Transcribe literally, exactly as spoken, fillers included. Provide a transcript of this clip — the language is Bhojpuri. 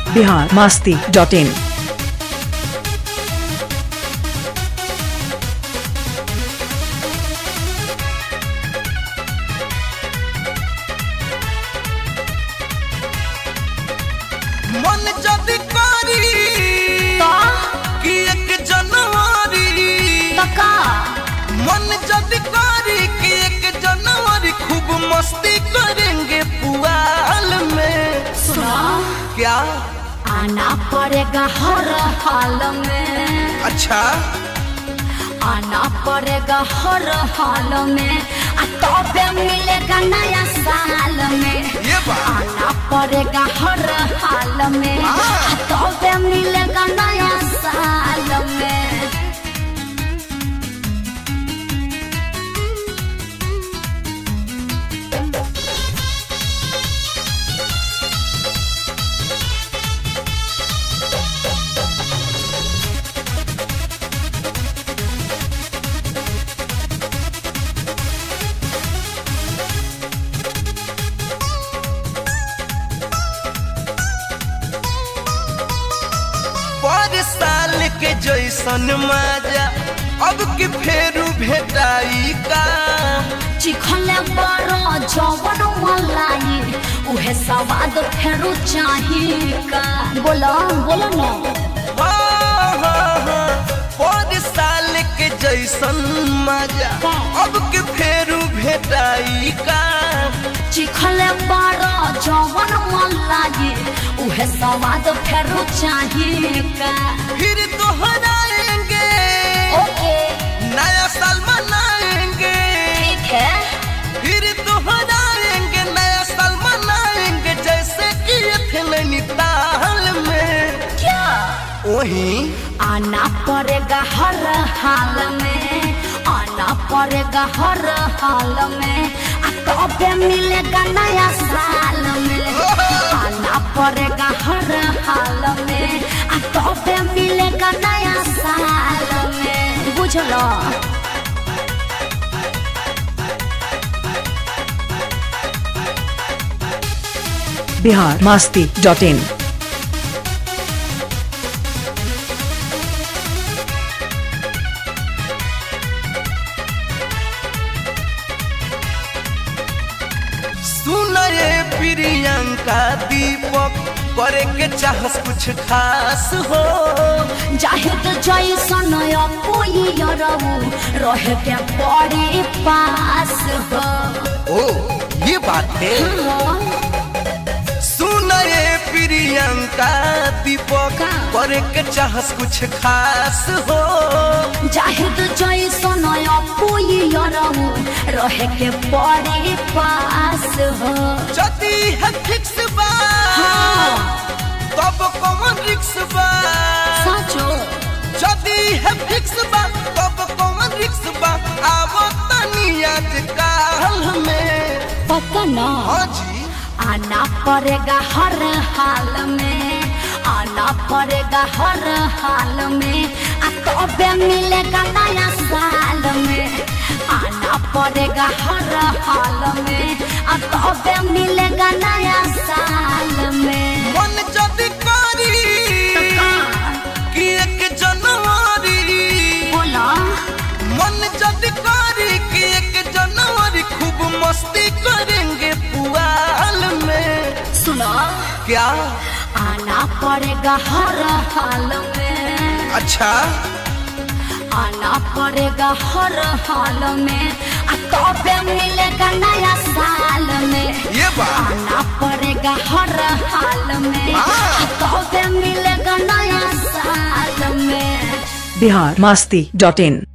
बिहार मस्ती डॉट इन। मन जदी करी कि एक जनवरी मन जदी करी कि एक जनवरी खूब मस्ती करेंगे पुआल में। सुना क्या आना पड़ेगा हर हाल में। अच्छा आना पड़ेगा हर हाल में तबे मिलेगा नया साल में। ये बात आना पड़ेगा हर हाल में तबे मिलेगा नया साल में। पर साल के जैसन मजा अब की फेरू भेटाई का। चिखले बड़ो जवन मलाई उहे स्वाद फेरू चाहिए का। बोलो बोलो ना हाँ हाँ हाँ पर साल के जैसन मजा अब की फेरू भेटाई का। चिखले बड़ो जवन मलाई उहे स्वाद फेरू चाहिए का। फिर दोहराएंगे ओके नया साल मनाएंगे। ठीक है फिर दोहराएंगे नया साल मनाएंगे जैसे कि ये थे नैनीताल में। क्या वही आना पड़ेगा हर हाल में। आना पड़ेगा हर हाल में तबे मिलेगा नया साल में। आना पड़ेगा हर हाल में तबे मिलेगा नया साल में। बुझलो बिहार मस्ती डॉट इन। सुनाए प्रियंका दीपक करे के चाहस कुछ खास हो। जाहिद जैसन कोई रहे के बड़े पास हो। ओ ये बात है। सुनाए प्रियंका दीपक करे के चाहस कुछ खास हो। जाहिद जैसन कोई रहे के बड़े पास हो। जदी है फिक्स बा हाँ। तब कौन रिक्स बा। सचो जदी है फिक्स बा तब कौन रिक्स बा। आवो तनी आज काल में पता ना हाँ जी आना पड़ेगा हर हाल में। आना पड़ेगा हर हाल में तबे मिलेगा नया साल में। आना पड़ेगा हर हाल में तबे मिलेगा नया साल में। मन जदी करी कि एक जनवरी बोला मन जदी करी कि एक जनवरी खूब मस्ती करेंगे पुआल में। सुनो क्या आना पड़ेगा हर हाल में। अच्छा आना पड़ेगा हर हाल में तबे मिलेगा नया साल में। ये बात आना पड़ेगा हर हाल में तबे मिलेगा नया साल में। बिहार मस्ती डॉट इन।